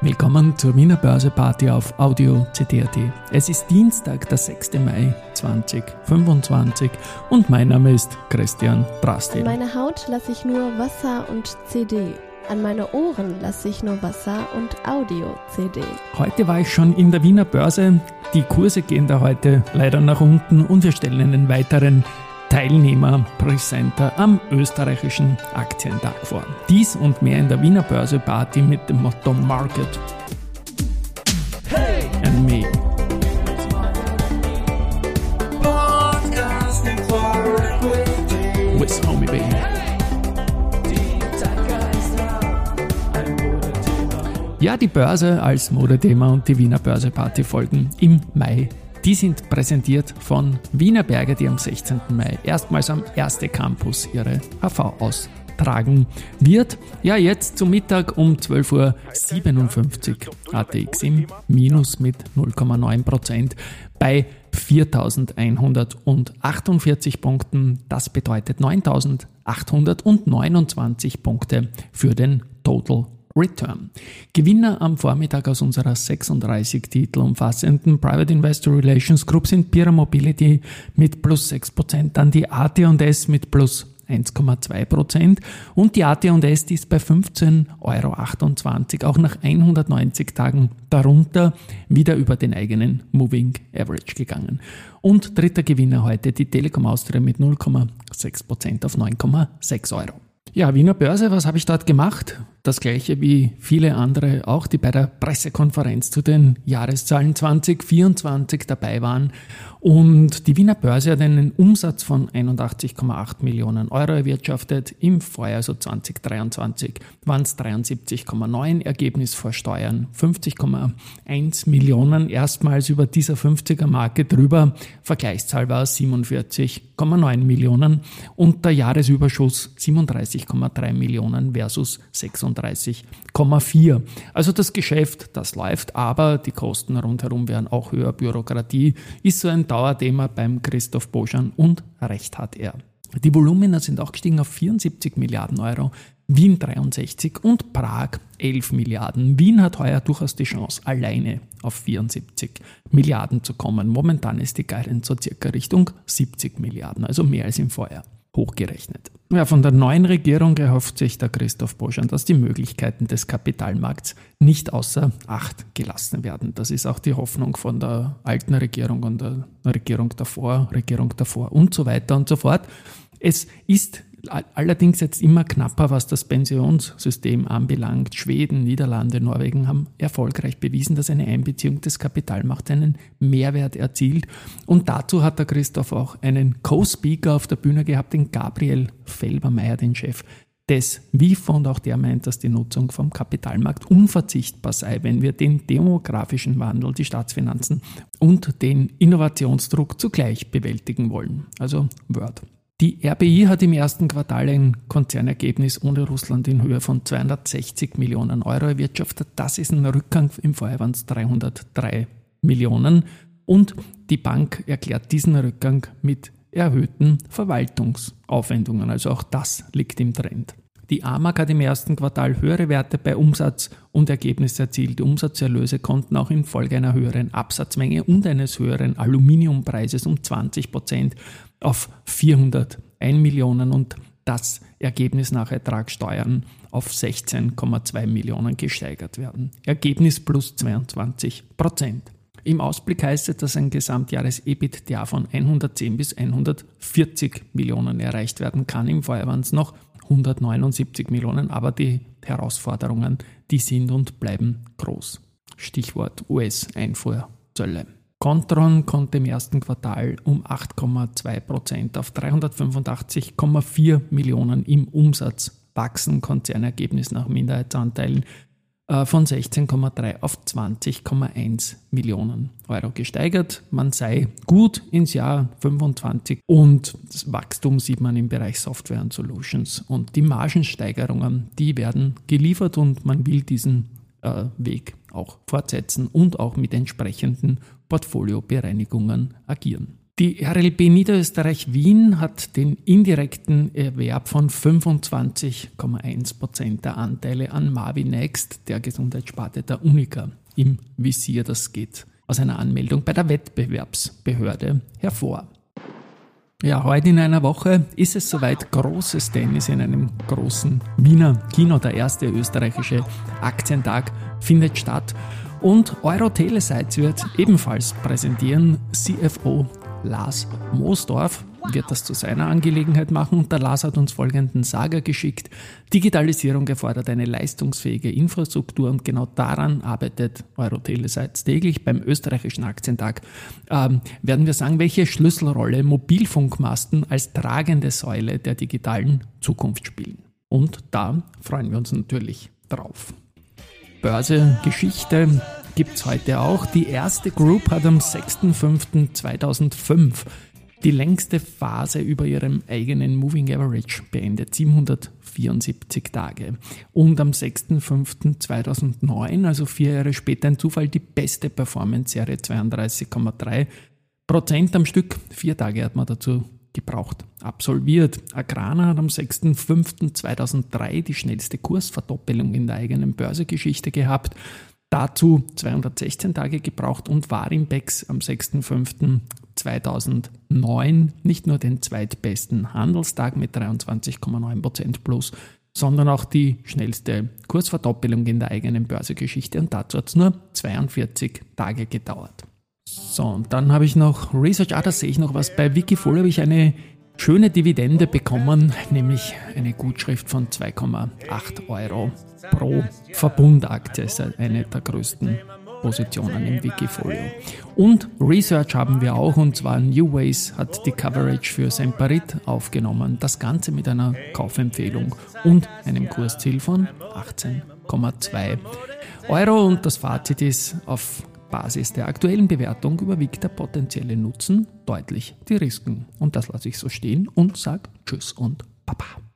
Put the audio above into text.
Willkommen zur Wiener Börse-Party auf Audio CD.at. Es ist Dienstag, der 6. Mai 2025 und mein Name ist Christian Drastil. An meine Haut lasse ich nur Wasser und CD. An meine Ohren lasse ich nur Wasser und Audio-CD. Heute war ich schon in der Wiener Börse. Die Kurse gehen da heute leider nach unten und wir stellen einen weiteren Teilnehmer, Presenter am österreichischen Aktientag vor. Dies und mehr in der Wiener Börse Party mit dem Motto Market Hey! and Me. Podcasting for Equity. With Homie Baby. Die Zeitgeister, ein Modethema. Ja, die Börse als Modethema und die Wiener Börse Party folgen im Mai. Die sind präsentiert von Wienerberger, die am 16. Mai erstmals am Erste Campus ihre HV austragen wird. Ja, jetzt zum Mittag um 12.57 Uhr ATX im Minus mit 0,9% bei 4.148 Punkten. Das bedeutet 9.829 Punkte für den Total Return. Gewinner am Vormittag aus unserer 36 Titel umfassenden Private Investor Relations Group sind Pira Mobility mit plus 6%, dann die AT&S mit plus 1,2% und die AT&S, die ist bei 15,28 € auch nach 190 Tagen darunter wieder über den eigenen Moving Average gegangen. Und dritter Gewinner heute die Telekom Austria mit 0,6% auf 9,6 €. Ja, Wiener Börse, was habe ich dort gemacht? Das gleiche wie viele andere auch, die bei der Pressekonferenz zu den Jahreszahlen 2024 dabei waren. Und die Wiener Börse hat einen Umsatz von 81,8 Millionen € erwirtschaftet. Im Vorjahr, also 2023, waren es 73,9, Ergebnis vor Steuern 50,1 Millionen, erstmals über dieser 50er-Marke drüber. Vergleichszahl war 47,9 Millionen und der Jahresüberschuss 37,3 Millionen versus 36,4. Also das Geschäft, das läuft, aber die Kosten rundherum werden auch höher. Bürokratie ist so ein Dauerthema beim Christoph Boschan und recht hat er. Die Volumina sind auch gestiegen auf 74 Milliarden €, Wien 63 und Prag 11 Milliarden. Wien hat heuer durchaus die Chance, alleine auf 74 Milliarden zu kommen. Momentan ist die Guidance so circa Richtung 70 Milliarden, also mehr als im Vorjahr hochgerechnet. Ja, von der neuen Regierung erhofft sich der Christoph Boschan, dass die Möglichkeiten des Kapitalmarkts nicht außer Acht gelassen werden. Das ist auch die Hoffnung von der alten Regierung und der Regierung davor und so weiter und so fort. Es ist allerdings jetzt immer knapper, was das Pensionssystem anbelangt. Schweden, Niederlande, Norwegen haben erfolgreich bewiesen, dass eine Einbeziehung des Kapitalmarkts einen Mehrwert erzielt. Und dazu hat der Christoph auch einen Co-Speaker auf der Bühne gehabt, den Gabriel Felbermeier, den Chef des WIF, und auch der meint, dass die Nutzung vom Kapitalmarkt unverzichtbar sei, wenn wir den demografischen Wandel, die Staatsfinanzen und den Innovationsdruck zugleich bewältigen wollen. Also Word. Die RBI hat im ersten Quartal ein Konzernergebnis ohne Russland in Höhe von 260 Millionen € erwirtschaftet. Das ist ein Rückgang, im Vorjahr waren es 303 Millionen. Und die Bank erklärt diesen Rückgang mit erhöhten Verwaltungsaufwendungen. Also auch das liegt im Trend. Die AMAG hat im ersten Quartal höhere Werte bei Umsatz und Ergebnis erzielt. Die Umsatzerlöse konnten auch infolge einer höheren Absatzmenge und eines höheren Aluminiumpreises um 20% auf 401 Millionen und das Ergebnis nach Ertragssteuern auf 16,2 Millionen gesteigert werden. Ergebnis plus 22%. Im Ausblick heißt es, dass ein Gesamtjahres-EBITDA von 110 bis 140 Millionen erreicht werden kann. Im Vorjahr waren es noch 179 Millionen, aber die Herausforderungen, die sind und bleiben groß. Stichwort US-Einfuhrzölle. Kontron konnte im ersten Quartal um 8,2% auf 385,4 Millionen im Umsatz wachsen. Konzernergebnis nach Minderheitsanteilen von 16,3 auf 20,1 Millionen € gesteigert. Man sei gut ins Jahr 25 und das Wachstum sieht man im Bereich Software und Solutions. Und die Margensteigerungen, die werden geliefert und man will diesen Weg auch fortsetzen und auch mit entsprechenden Portfoliobereinigungen agieren. Die RLB Niederösterreich Wien hat den indirekten Erwerb von 25,1% der Anteile an Mavinext, der Gesundheitssparte der Unica, im Visier. Das geht aus einer Anmeldung bei der Wettbewerbsbehörde hervor. Ja, heute in einer Woche ist es soweit. Großes Tennis in einem großen Wiener Kino. Der erste österreichische Aktientag findet statt. Und Euro-Telesites wird ebenfalls präsentieren. CFO Lars Moosdorf wird das zu seiner Angelegenheit machen und der Lars hat uns folgenden Sager geschickt. Digitalisierung erfordert eine leistungsfähige Infrastruktur und genau daran arbeitet Euro-Telesites täglich. Beim österreichischen Aktientag werden wir sagen, welche Schlüsselrolle Mobilfunkmasten als tragende Säule der digitalen Zukunft spielen. Und da freuen wir uns natürlich drauf. Börse-Geschichte gibt es heute auch. Die erste Group hat am 6.5.2005 die längste Phase über ihrem eigenen Moving Average beendet, 774 Tage. Und am 6.5.2009, also 4 Jahre später, ein Zufall, die beste Performance-Serie, 32,3% am Stück. 4 Tage hat man dazu gebraucht. Absolviert. Agrana hat am 6.5.2003 die schnellste Kursverdoppelung in der eigenen Börsegeschichte gehabt. Dazu 216 Tage gebraucht und Warimbex am 6.5.2009 nicht nur den zweitbesten Handelstag mit 23,9% plus, sondern auch die schnellste Kursverdoppelung in der eigenen Börsegeschichte und dazu hat es nur 42 Tage gedauert. So, und dann habe ich noch Research, da sehe ich noch was. Bei Wikifolio habe ich eine schöne Dividende bekommen, nämlich eine Gutschrift von 2,8 Euro pro Verbundaktie. Das ist eine der größten Positionen im Wikifolio. Und Research haben wir auch, und zwar New Ways hat die Coverage für Semperit aufgenommen. Das Ganze mit einer Kaufempfehlung und einem Kursziel von 18,2 Euro. Und das Fazit ist, auf Basis der aktuellen Bewertung überwiegt der potenzielle Nutzen deutlich die Risiken. Und das lasse ich so stehen und sage Tschüss und Baba.